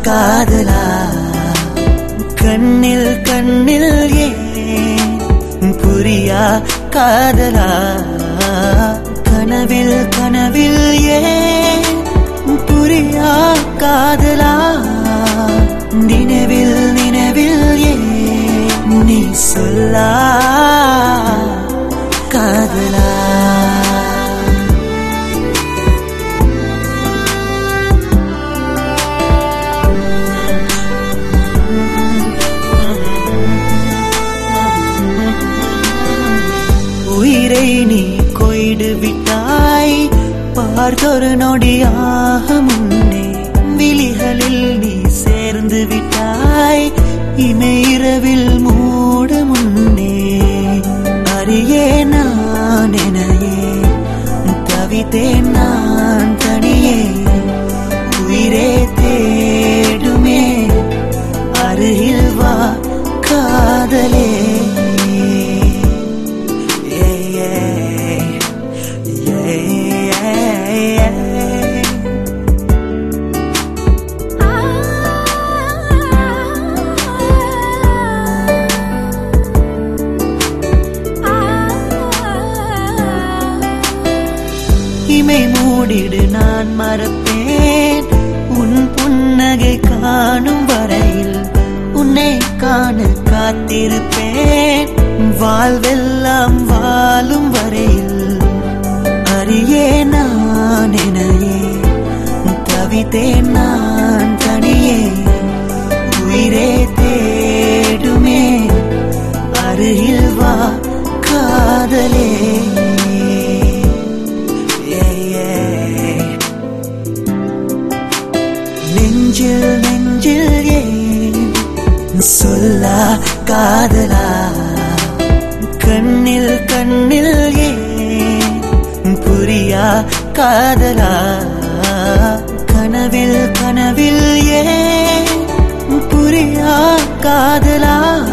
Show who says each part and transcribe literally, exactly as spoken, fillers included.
Speaker 1: காதலா கண்ணில் கண்ணில் ஏன் புரியா காதலா கனவில் கனவில் ஏன் புரியா காதலா நினைவில் நினைவில் ஏன் நீ சொல்லா காதலா உயிரை நீ கொய்டு விட்டாய் பார்த்தொரு நொடியாக முன்னே விழிகளில் நீ சேர்ந்து விட்டாய் இமை இரவில் மூட முன்னே அறியே நான் எனையே தவித்தேன் நான் தனியே உயிரே தேடுமே அருகில் வா காதலே இமை மூடிடு நான் மறப்பேன் உன் புன்னகை காணும் வரையில் உன்னை காண காத்திருப்பேன் வாழ்வெல்லாம் வாழும் வரையில் அறியே நான் எனையே தவித்தேன் நான் தனியே உயிரே தேடுமே அருகில் வா காதலே நெஞ்சில் நெஞ்சில் ஏன் சொல்லா காதலா கண்ணில் கண்ணில் ஏன் புரியா காதலா கனவில் கனவில் ஏன் புரியா காதலா